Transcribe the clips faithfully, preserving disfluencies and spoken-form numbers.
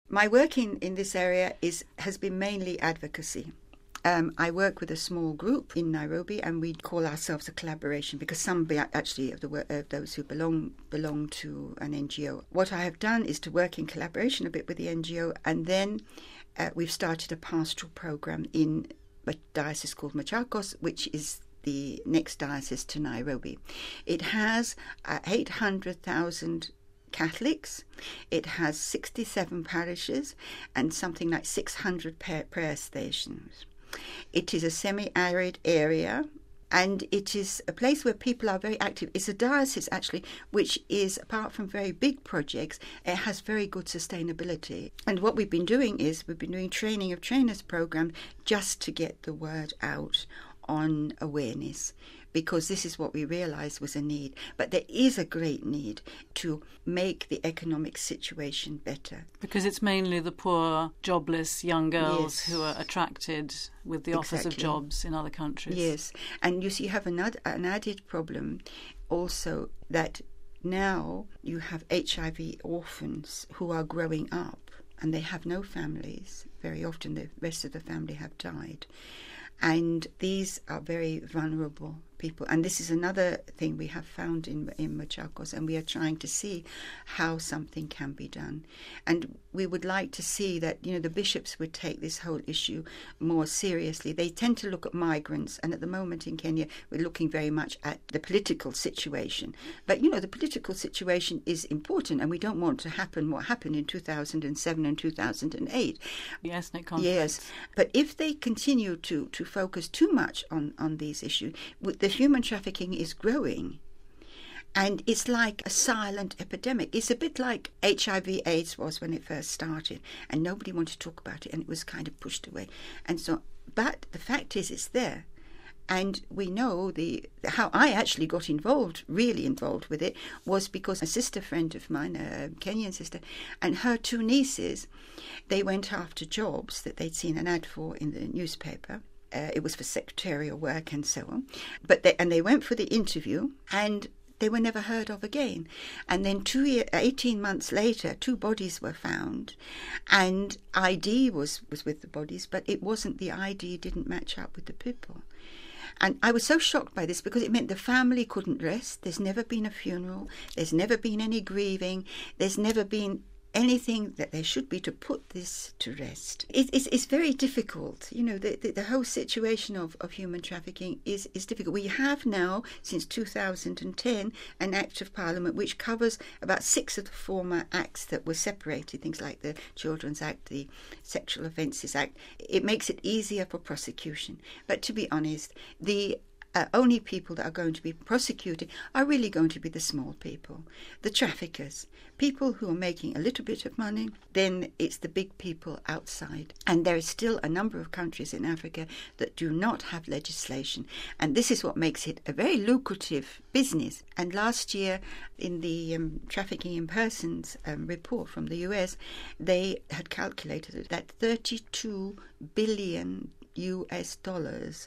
My work in, in this area is has been mainly advocacy. Um, I work with a small group in Nairobi, and we call ourselves a collaboration because some be actually of, the, of those who belong belong to an N G O. What I have done is to work in collaboration a bit with the N G O, and then uh, we've started a pastoral program in a diocese called Machakos, which is the next diocese to Nairobi. It has uh, eight hundred thousand Catholics. It has sixty-seven parishes and something like six hundred prayer stations. It is a semi-arid area, and it is a place where people are very active. It's a diocese, actually, which is, apart from very big projects, it has very good sustainability. And what we've been doing is we've been doing training of trainers program just to get the word out on awareness, because this is what we realised was a need. But there is a great need to make the economic situation better. Because it's mainly the poor, jobless young girls Yes. who are attracted with the offers Exactly. of jobs in other countries. Yes, and you see, you have an, ad- an added problem also, that now you have H I V orphans who are growing up and they have no families. Very often the rest of the family have died. And these are very vulnerable people. And this is another thing we have found in in Machakos, and we are trying to see how something can be done. And we would like to see that, you know, the bishops would take this whole issue more seriously. They tend to look at migrants, and at the moment in Kenya, we're looking very much at the political situation. But, you know, the political situation is important, and we don't want to happen what happened in two thousand seven and two thousand eight. The ethnic conflict. Yes, but if they continue to, to focus too much on, on these issues, the human trafficking is growing. And it's like a silent epidemic. It's a bit like H I V AIDS was when it first started, and nobody wanted to talk about it, and it was kind of pushed away. And so, but the fact is, it's there. And we know the how I actually got involved, really involved with it, was because a sister friend of mine, a Kenyan sister, and her two nieces, they went after jobs that they'd seen an ad for in the newspaper. Uh, it was for secretarial work and so on. But they, and they went for the interview, and they were never heard of again. And then two year, eighteen months later, two bodies were found, and I D was, was with the bodies, but it wasn't, the I D didn't match up with the people. And I was so shocked by this because it meant the family couldn't rest. There's never been a funeral. There's never been any grieving. There's never been anything that there should be to put this to rest. It, it's, it's very difficult. You know, the, the, the whole situation of, of human trafficking is, is difficult. We have now, since two thousand ten, an Act of Parliament which covers about six of the former acts that were separated, things like the Children's Act, the Sexual Offences Act. It makes it easier for prosecution. But to be honest, the Uh, only people that are going to be prosecuted are really going to be the small people, the traffickers, people who are making a little bit of money. Then it's the big people outside. And there is still a number of countries in Africa that do not have legislation. And this is what makes it a very lucrative business. And last year, in the um, Trafficking in Persons um, report from the U S, they had calculated that thirty-two billion U S dollars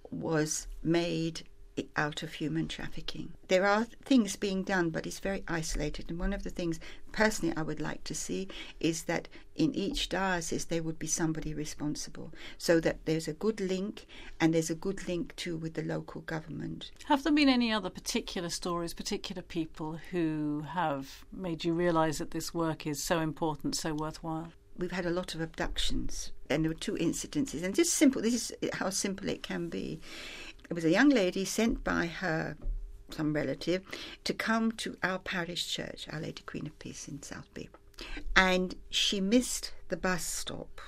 was made out of human trafficking. There are things being done, but it's very isolated. And one of the things, personally, I would like to see is that in each diocese there would be somebody responsible, so that there's a good link, and there's a good link too with the local government. Have there been any other particular stories, particular people who have made you realise that this work is so important, so worthwhile? We've had a lot of abductions, and there were two incidences, and just simple, this is how simple it can be. It was a young lady sent by her, some relative, to come to our parish church, Our Lady Queen of Peace in South Bay. And she missed the bus stop.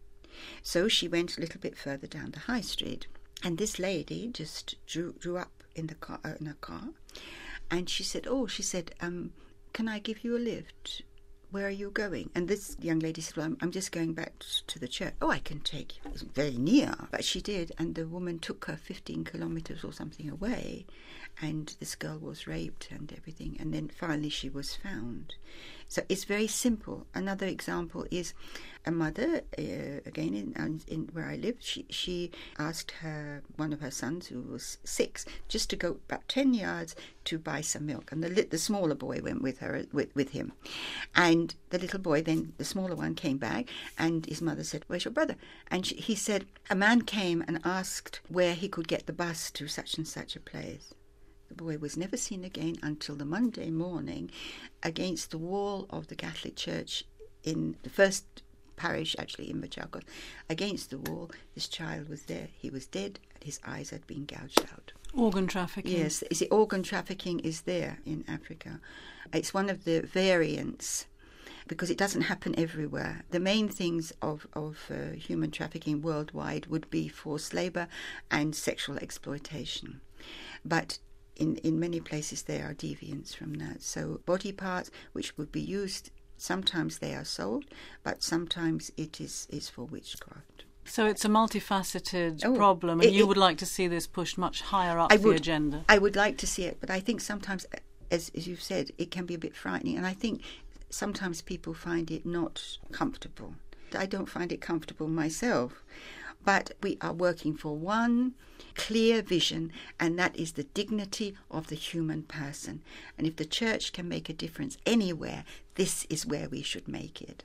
So she went a little bit further down the high street. And this lady just drew, drew up in the car, uh, in a car. And she said, oh, she said, um, can I give you a lift? Where are you going? And this young lady said, well, I'm, I'm just going back to the church. Oh, I can take you. It's very near. But she did, and the woman took her fifteen kilometres or something away, and this girl was raped and everything. And then finally she was found. So it's very simple. Another example is a mother, uh, again in, in where I live, she, she asked her one of her sons, who was six, just to go about ten yards to buy some milk. And the, the smaller boy went with her, with, with him. And the little boy, then the smaller one, came back, and his mother said, "Where's your brother?" And she, he said, "A man came and asked where he could get the bus to such and such a place." The boy was never seen again until the Monday morning, against the wall of the Catholic Church in the first parish, actually in Machakos. Against the wall, this child was there. He was dead, and his eyes had been gouged out. Organ trafficking. Yes, is it organ trafficking is there in Africa. It's one of the variants, because it doesn't happen everywhere. The main things of, of uh, human trafficking worldwide would be forced labour and sexual exploitation. But in, in many places there are deviants from that. So body parts which would be used, sometimes they are sold, but sometimes it is, is for witchcraft. So it's a multifaceted Oh, problem, and it- you it- would like to see this pushed much higher up I the would, agenda. I would like to see it, but I think sometimes, as, as you've said, it can be a bit frightening, and I think sometimes people find it not comfortable. I don't find it comfortable myself, but we are working for one clear vision, and that is the dignity of the human person. And if the church can make a difference anywhere, this is where we should make it.